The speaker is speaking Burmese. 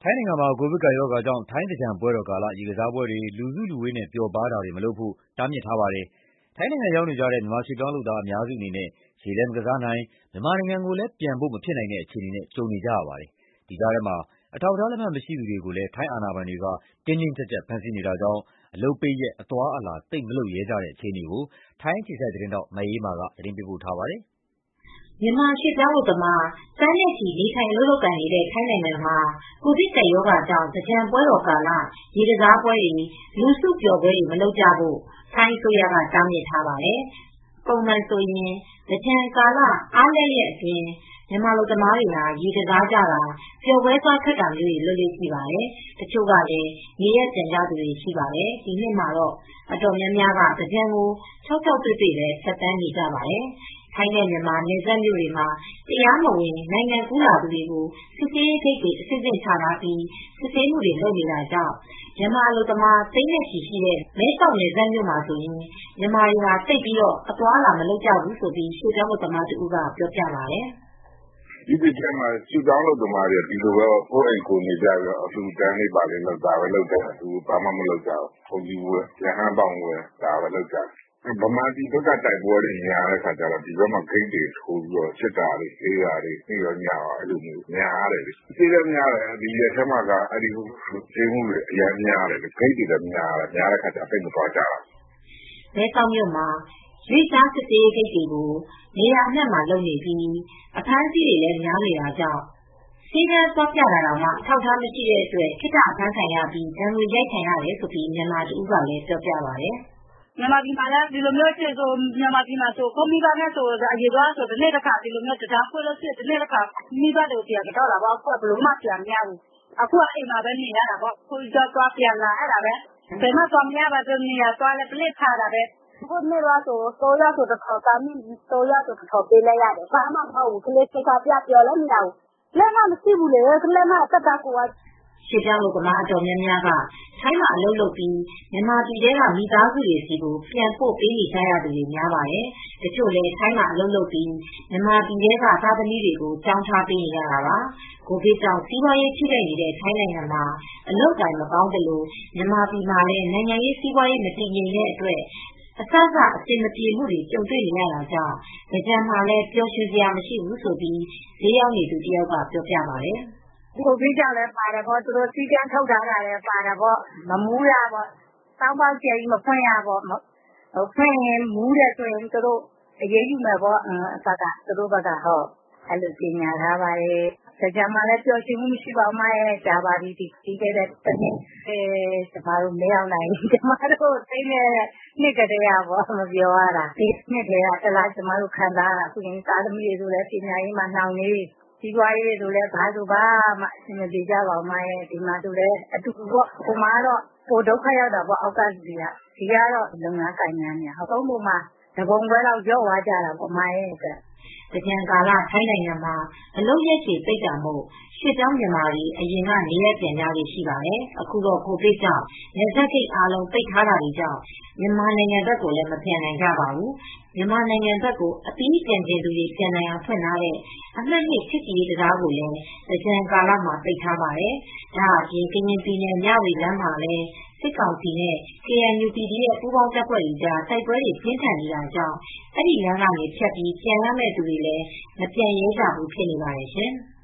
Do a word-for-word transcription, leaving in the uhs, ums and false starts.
ထိုင်းနိုင်ငံမှာကိုဗစ်ကပ်ရောဂါကြောင့်ထိုင်းသင်္ကြန်ပွဲတော်ကာလရေကစားပွဲတွေလူစုလူဝေးနဲ့ပျော်ပါးတာတွေမလုပ်ဖို့တားမြစ်ထားပါတယ်။ထိုင်းနိုင်ငံရောက်နေကြတဲ့မြန်မာရွှေ့ပြောင်းလုပ်သားအများစုအနေနဲ့ရေလည်းမကစားနိုင်မြန်မာနိုင်ငံကိုလည်းပြန်ဖို့မဖြစ်နိုင်တဲ့အခြေအနေနဲ့ကြုံနေကြရပါတယ်။ဒီကြားထဲမှာအထောက်အထားလက်မှတ်မရှိသူတွေကိုလည်းထိုင်းအာဏာပိုင်တွေကတင်းတင်းကျပ်ကျပ်ဖမ်းဆီးနေတာကြောင့်အလုပ်ပိတ်ရက်အသွားအလာသိပ်မလုပ်ရဲကြတဲ့အခြေအနေကိုထိုင်းအခြေစိုက်သတင်းထောက်မအေးအေးမာကသတင်းပေးပို့ထားပါတယ်။မြန်မာရွှေ့ပြောင်းအလုပ်သမားတန်းနဲ့ချီနေထိုင်အလုပ်လုပ်ကိုင်နေတဲ့ထိုင်းနိုင်ငံမှာကိုဗစ်ကပ်ရောဂါကြောင့်သင်္ကြန်ပွဲတော်ကာလရေကစားပွဲတွေလူစုပျော်ပွဲတွေမလုပ်ကြဖို့ထိုင်းအစိုးရကတားမြစ်ထားပါတယ်။ပုံမှန်ဆိုရင်သင်္ကြန်ကာလအားလပ်ရက်အတွင်းမြန်မာအလုပ်သမားတွေဟာရေကစားကြတာပျော်ပွဲသွားထွက်တာမျိုးတွေလုပ်လေ့ရှိပါတယ်။တချို့ကလည်းနေရက်ပြန်ကြသူတွေရှိပါတယ်။ဒီနှစ်မှာတော့အတော်များများကသင်္ကြန်ကို၆၆တွေ့တွေ့ပဲဆက်တန်းနေကြပါတယ်။ထိုင်းနဲ့မြန်မာနယ်စပ်မြို့တွေမှာတရားမဝင်နိုင်ငံကူးလာသူတွေကိုစစ်ဆေးရေးဂိတ်တွေအစစ်အစစ်ချထားပြီးစစ်ဆေးမှုတွေလုပ်နေတာကြောင့်မြန်မာအလုပ်သမားသိန်းနဲ့ချီရှိတဲ့မဲဆောက်နယ်စပ်မြို့မှာဆိုရင်မြန်မာတွေဟာတိတ်ပြီးတော့အသွားလာမလုပ်ကြဘူးဆိုပြီးရွှေ့ပြောင်းအလုပ်သမားတူကပြောပြပါတယ်။ဒီပြချက်မှာရွှေ့ပြောင်းအလုပ်သမားတွေဒီလိုပဲကိုယ့်အိမ်ကိုနေကြပြီးအလူတန်းလေးပါလေးလောက်ဒါပဲလုပ်တယ်သူဘာမှမလုပ်ကြဘူး။ဘုံကြီးဝယ်ရဟန်းပေါင်းဝယ်ဒါပဲလုပ်ကြတယ်ဗမာပြည်ဘက်ကတိုက်ပွဲတွေညာတဲ့ခါကျတော့ဒီဘက်မှာဂိတ်တွေထိုးပြီးတော့စစ်တာတွေအေးတာတွေပြီးတော့ညာအဲ့လိုမျိုးများတယ်ဒီလိုများတယ်ဒီရက်ထဲမှာကအဲ့ဒီကျေးမှုတွေအများများတယ်ဂိတ်တွေလည်းများတယ်များတဲ့ခါကျသိမသွားကြတာမဲဆောက်မြို့မှာရွေးစားစစ်တေးဂိတ်တွေကိုနေရာအနှံ့မှာလုပ်နေပြီးအဖမ်းဆီးတွေလည်းများနေတာကြောင့်စီးကန်းသွားပြတာတော့မှထောက်ထားမရှိတဲ့အတွက်ခိတ္တအဖမ်းခံရပြီးဒဏ်ငွေရိုက်ခံရတယ်ဆိုပြီးမြန်မာတူကလည်းပြောပြပါတယ်မြန်မာပြည်မှာလည်းဒီလိုမျိုးဖြစ်ဆိုမြန်မာပြည်မှာဆိုကိုမိဘနဲ့ဆိုအရေးသွားဆိုဒီနေ့တစ်ခါဒီလိုမျိုးတရားဖွင့်လို့ဖြစ်ဒီနေ့တစ်ခါမိဘတို့ပြန်တော့လာပေါ့အခုကဘလို့မှပြန်မရဘူးအခုကအိမ်မှာပဲနေရတာပေါ့ကိုကြောသွားပြန်လာအဲ့ဒါပဲဘယ်မှသွားမရပါဘူးနေရသွားလဲပလစ်ထားတာပဲခုနေ့တော့ဆိုတော့ရဆိုတော့ကာမင်းတော့ရဆိုတော့ပေးလိုက်ရတယ်ဘာမှမဟုတ်ဘူးကလေးစကားပြပြောလည်းမရဘူးလက်မမရှိဘူးလေကလေးမတက်တာကိုရွှေ့ပြောင်းအလုပ်သမားအတော်များများကထိုင်းမှာအလုပ်လုပ်ပြီးမြန်မာပြည်ထဲကမိသားစုတွေစီကိုပြန်ပို့ပေးနေကြရသူတွေများပါတယ်။တချို့လည်းထိုင်းမှာအလုပ်လုပ်ပြီးမြန်မာပြည်ထဲကသားသမီးတွေကိုကြောင်းထားပေးနေရတာပါ။ကိုဗစ်ကြောင့်စီးပွားရေးထိခိုက်နေတဲ့ထိုင်းနိုင်ငံမှာအလုပ်အကိုင်မကောင်းသလိုမြန်မာပြည်မှာလည်းနိုင်ငံရေးစီးပွားရေးမတည်ငြိမ်တဲ့အတွက်အစစအဆင်မပြေမှုတွေကြုံတွေ့နေရတာကြောင့်ကြံမှာလည်းပျော်ရွှင်စရာမရှိဘူးဆိုပြီးဈေးရောက်နေသူတယောက်ကပြောပြပါတယ်။ကိုဗစ်ကြောင့်လည်းပါတယ်ပေါ့သူတို့စီကန်းထုတ်ထားတာလည်းပါတယ်ပေါ့မမူးရပေါ့စောင်းပေါက်ကျကြီးမဖွင့်ရပေါ့ဟိုဖွင့်ရင်မူးတယ်ဆိုရင်သူတို့အရေးယူမယ်ပေါ့အဖက်ကသူတို့ဘက်ကဟောအဲ့လိုပြင်ညာထားပါရဲ့ကြံမှာလည်းပျော်ရွှင်မှုမရှိပါဘူးမရဲ့ကြာပါပြီဒီဒီတဲ့တဲ့အဲကျမတို့မရောက်နိုင်ဘူးကျမတို့သိနေနှစ်ကတည်းကပေါ့မပြောရတာဒီနှစ်တည်းကတလားကျမတို့ခံစားရတာအခုရင်သားသမီးတွေဆိုလည်းပညာရေးမှာနှောင်နေဒီပွားရေးဆိုလည်းဘာဆိုဘာမှအဆင်မပြေကြပါဘူးမရဲ့ဒီမှာဆိုလည်းအတူပေါ့ဟိုမှာတော့ပိုဒုက္ခရောက်တာပေါ့အောက်ကစီကဒီကတော့လုပ်ငန်းကိုင်ငန်းနေဟောပုံမှာတပုံပဲတော့ကြော့သွားကြတာပေါ့မရဲ့ကတကြံကာလထိုင်းနိုင်ငံမှာအလုပ်ရက်ချေပိတ်တာမို့ရွှေ့ပြောင်းမြန်မာတွေအရင်ကနေရက်ပြန်ကြလေးရှိပါတယ်အခုတော့ကိုဗစ်ကြောင့်နယ်စပ်ဂိတ်အားလုံးပိတ်ထားတာတွေကြောင့်မြန်မာနိုင်ငံဘက်ကိုလည်းမပြန်နိုင်ကြပါဘူးမြန်မာနိုင်ငံဘက်ကိုအပြီးပြန်ကျင်သူတွေပြန်နိုင်အောင်ဖွင့်ထားတဲ့အမှတ်နှစ်ချစ်ကြည်ရေးတရားကိုလည်းတကြံကာလမှာပိတ်ထားပါတယ်ဒါအပြင်ကရင်ပြည်နယ်မြဝတီလမ်းမှာလည်းစစ်ကောင်စီနဲ့ ကေအန်ယူ ပီဒီအက်ဖ် ပူးပေါင်းတပ်ဖွဲ့တွေကြားတိုက်ပွဲတွေပြင်းထန်နေတာကြောင့်အဲ့ဒီလမ်းကနေဖြတ်ပြီးပြန်ရမယ့်သူတွေလည်းမပြန်ရဲကြဘူးဖြစ်နေပါတယ်ရှင်။